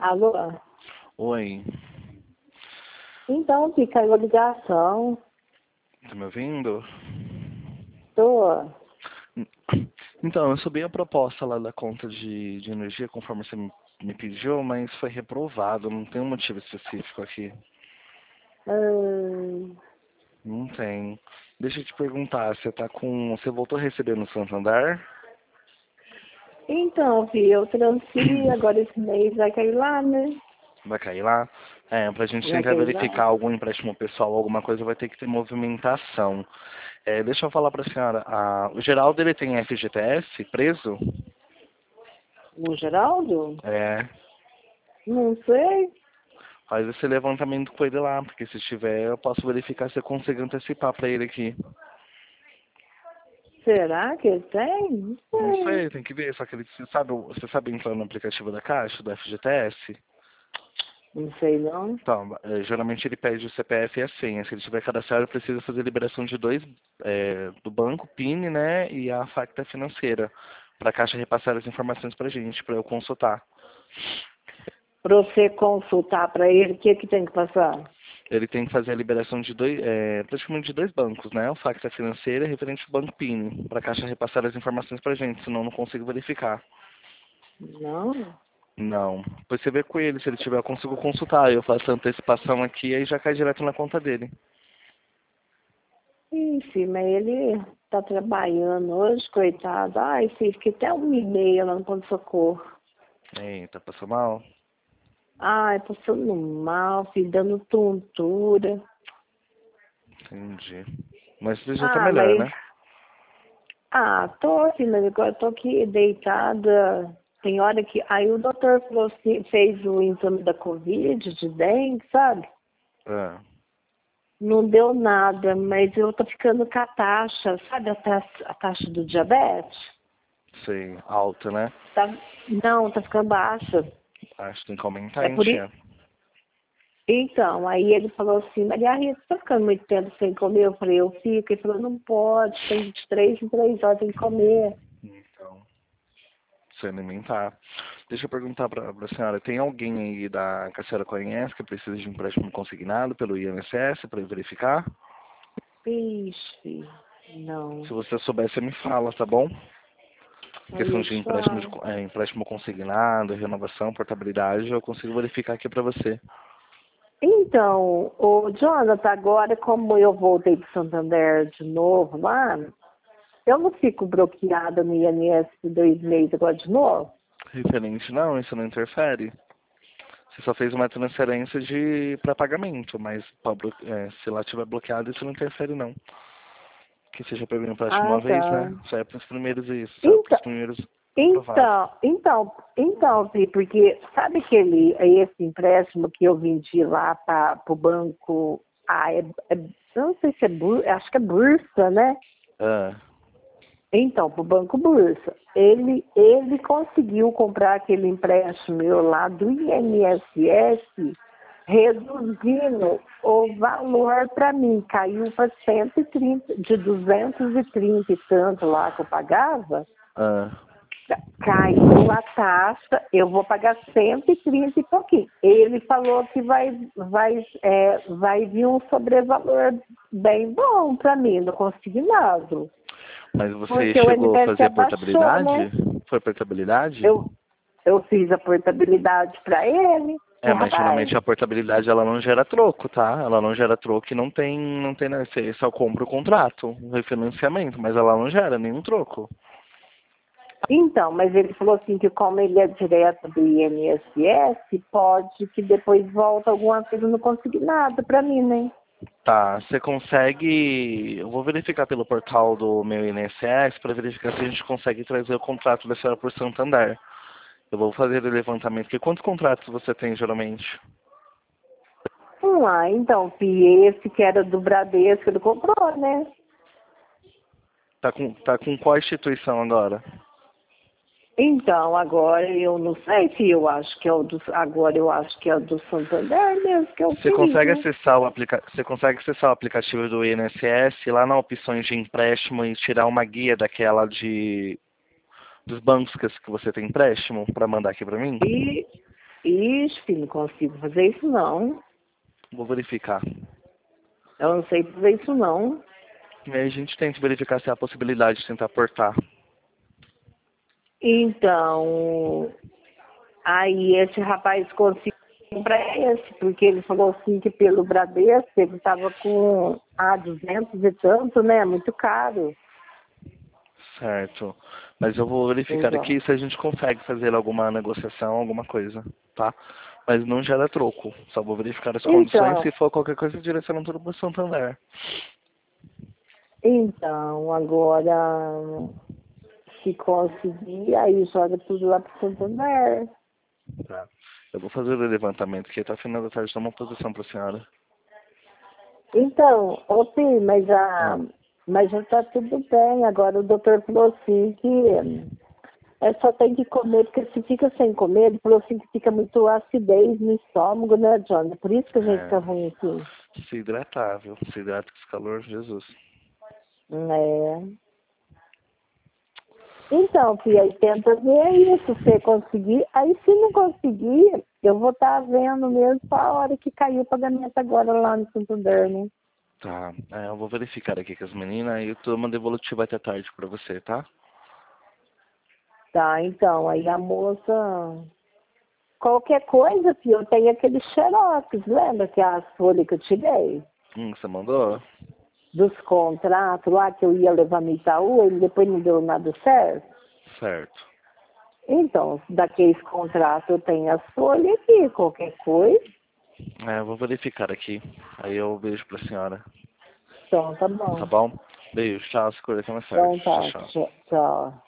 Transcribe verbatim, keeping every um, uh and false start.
Alô? Oi, Então, que caiu a ligação. tá me ouvindo? Tô. Então, eu subi a proposta lá da conta de, de energia conforme você me, me pediu, mas foi reprovado, não tem um motivo específico aqui. Hum, Não tem. Deixa eu te perguntar, você tá com. Você voltou a receber no Santander? então, filho, eu transferi, agora esse mês vai cair lá, né? Vai cair lá? É, pra gente Vai tentar cair lá. verificar algum empréstimo pessoal, alguma coisa, vai ter que ter movimentação. É, deixa eu falar pra senhora, a, o Geraldo ele tem F G T S preso? O Geraldo? É. Não sei. Faz esse levantamento com ele lá, porque se tiver, eu posso verificar se eu consigo antecipar pra ele aqui. Será que ele tem? Não Não sei. sei, tem que ver, só que ele, você sabe, o- você sabe entrar no aplicativo da Caixa, do F G T S? Não sei, não. Então, eh, geralmente ele pede o C P F e a senha. Se ele tiver cadastrado, precisa fazer liberação de dois, eh, do banco, P I N, né, e a facta financeira, para a Caixa repassar as informações pra gente, para eu consultar. Pra você consultar pra ele, o que que tem que passar? Ele tem que fazer a liberação de dois, é, praticamente de dois bancos, né? O Facta Financeira e referente ao Banco P I N, para a Caixa repassar as informações para a gente, senão eu não consigo verificar. Não. Não. Depois você vê com ele, se ele tiver, eu consigo consultar. Eu faço a antecipação aqui e aí já cai direto na conta dele. Ixi, mas ele tá trabalhando hoje, coitado. Ai, filho, fiquei até uma e meia lá no ponto-socorro. Eita, passou mal? Ai, passando mal, filho, dando tontura. Entendi. Mas você já tá Ah, melhor, mas... né? Ah, tô assim, mas agora tô aqui deitada. Tem hora que... Aí o doutor falou assim, fez o exame da Covid, de dengue, sabe? Ah, Não deu nada, mas eu tô ficando com a taxa, sabe a taxa, a taxa do diabetes? sei. Alta, né? Tá... Não, tá ficando baixa. Acho que tem que aumentar, É hein, por isso... tia? Então, aí ele falou assim, Maria Rita, você tá ficando muito tempo sem comer? Eu falei, eu fico. Ele falou, não pode, tem de três em três horas, tem que comer. Então, se alimentar. Deixa eu perguntar pra, pra senhora, tem alguém aí da que a senhora conhece que precisa de um empréstimo consignado pelo I N S S para verificar? Ixi, não. Se você souber, você me fala, tá bom? Aí Questão eu de te empréstimo, de, falo. é, empréstimo consignado, renovação, portabilidade, eu consigo verificar aqui pra você. Então, o Jonathan, agora como eu voltei para Santander de novo lá, eu não fico bloqueada no I N S S dois meses agora de novo? Referente não, isso não interfere. Você só fez uma transferência de para pagamento, mas pra blo- é, se lá tiver bloqueado, isso não interfere não. Que seja pego um empréstimo Ah, uma vez, tá. né? Só é para os primeiros isso, só é para os Então, primeiros aprovados. então, então, então, Pi, porque sabe aquele, esse empréstimo que eu vendi lá para o banco, ah, é, é, eu não sei se é Bursa, acho que é Bursa, né? Ah, Então, para o Banco Bursa, ele, ele conseguiu comprar aquele empréstimo meu lá do I N S S, reduzindo o valor para mim. Caiu para cento e trinta, de duzentos e trinta e tanto lá que eu pagava, ah. ca- caiu a taxa, eu vou pagar cento e trinta e pouquinho. Ele falou que vai, vai, é, vai vir um sobrevalor bem bom para mim, no consignado. Mas você Porque o chegou a N P S fazer a abaixou, né? portabilidade? Foi portabilidade? Eu, eu fiz a portabilidade para ele, o É, mas rapaz. geralmente a portabilidade ela não gera troco, tá? Ela não gera troco e não tem, não tem, né? Você só compra o contrato, o refinanciamento, mas ela não gera nenhum troco. Então, mas ele falou assim que como ele é direto do I N S S, pode que depois volta alguma coisa no consignado para mim, né? Tá, você consegue. Eu vou verificar pelo portal do meu I N S S para verificar se a gente consegue trazer o contrato da senhora por Santander. Eu vou fazer o levantamento, porque quantos contratos você tem geralmente? Hum, ah, então, Pi, esse que era do Bradesco, ele comprou, né? Tá com, tá com qual instituição agora? Então, agora eu não sei se eu acho que é o do. Agora eu acho que é o do Santander mesmo que eu Você fiz, consegue né? acessar o aplica... Você consegue acessar o aplicativo do I N S S lá na opções de empréstimo e tirar uma guia daquela de dos bancos que que você tem empréstimo para mandar aqui para mim? E Ixi, filho, não consigo fazer isso não. Vou verificar. Eu não sei fazer isso não. E aí a gente tenta verificar se há a possibilidade de tentar portar. Então, aí esse rapaz conseguiu comprar esse, porque ele falou assim que pelo Bradesco ele estava com a duzentos e tanto, né? Muito caro. Certo. Mas eu vou verificar Então, aqui se a gente consegue fazer alguma negociação, alguma coisa, tá? Mas não gera troco. Só vou verificar as condições. então, Se for qualquer coisa, direcionando tudo para Santander. então, agora, se conseguir, aí joga tudo lá pro Santander. Tá. Eu vou fazer o levantamento aqui. Até o final da tarde, dá uma posição para a senhora. Então, ô Pi, mas, a, Ah, mas já tá tudo bem. Agora o doutor falou assim que é só tem que comer, porque se fica sem comer, ele falou assim que fica muito acidez no estômago, né, John? É por isso que a gente fica ruim aqui. é, se hidratar, viu? Se hidrata com esse calor, Jesus. É. Então, Fia, aí tenta ver isso, se você conseguir. Aí se não conseguir, eu vou estar vendo mesmo a hora que caiu o pagamento agora lá no Santander, né? Tá. É, eu vou verificar aqui com as meninas e eu tô uma devolutiva até tarde pra você, tá? Tá, então, aí a moça. Qualquer coisa, Fia, eu tenho aquele xerox, lembra que é a folha que eu tirei? Hum, você mandou? Dos contratos lá que eu ia levar no Itaú, e depois não deu nada certo. Certo. Então, daqueles contratos eu tenho as folhas aqui, qualquer coisa. É, eu vou verificar aqui. Aí eu beijo pra senhora. Então, tá Tá bom. bom? Beijo, tchau, se cuida, até mais tarde. Então Tchau, tá, tchau. tchau. Tchau.